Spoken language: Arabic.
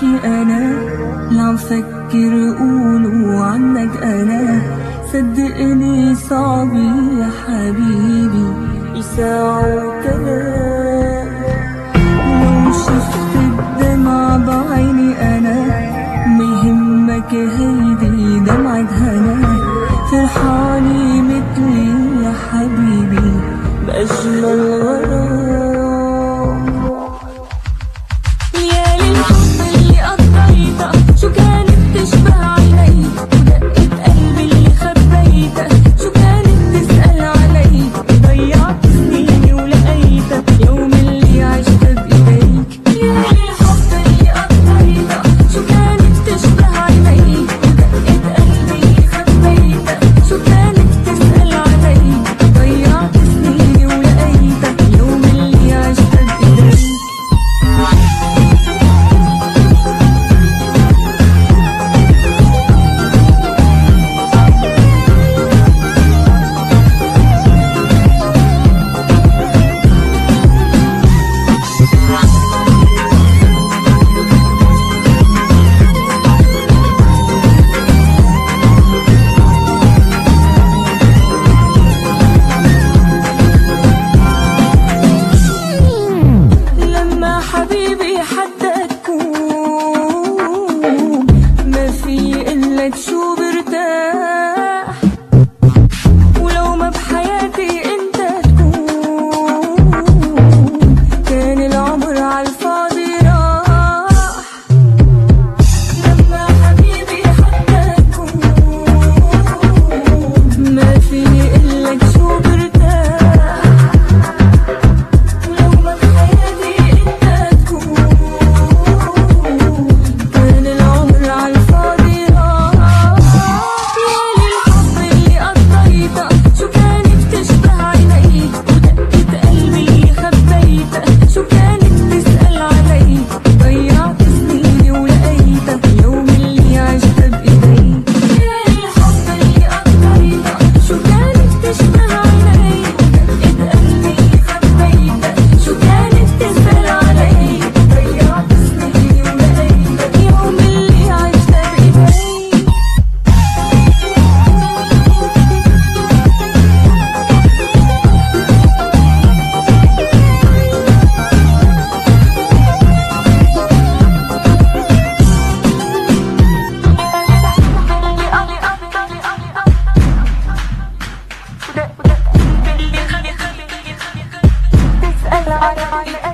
بحكي أنا لا عم فكر قولوا عنك أنا. صدقني صعب يا حبيبي يساعوا كلام. لو شفت الدمع بعيني أنا ما يهمك هيدي دمعة هنا. فرحاني مثلي يا حبيبي بأجمل غرام. ليالي الحب اللي قضيتها شو كانت تشبه عيني، ودقة قلبي اللي خبيتها شو كانت تسأل علي. ضيعت سنيني ولقيتها يوم اللي عشت بإيديك. ليالي الحب اللي قضيتها شو كانت تشبه عيني، ودقة قلبي اللي خبيتها شو كانت تسأل علي. ضيعت سنيني ولقيتها يوم اللي عشت بإيديك. حبيبي حدك تكون ما في إلك شو برتاح. ولو ما بحياتي انت تكون كان العمر عالفاضي راح. لما حبيبي حدك تكون ما في إلك شو برتاح. ولو ما بحياتي كان العمر عالفاضي راح. ليالي الحب اللي قضيتها شو كانت تشبه عيني، ودقة قلبي اللي خبيتها شو كانت تسأل علي. ضيعت سنيني ولقيتها يوم اللي عشت بإيديك. ليالي الحب اللي قضيتها شو كانت تشبه عيني، ودقة قلبي اللي خبيتها شو كانت تسأل علي. ضيعت سنيني ولقيتها يوم اللي عشت بإيديك. تسأل علي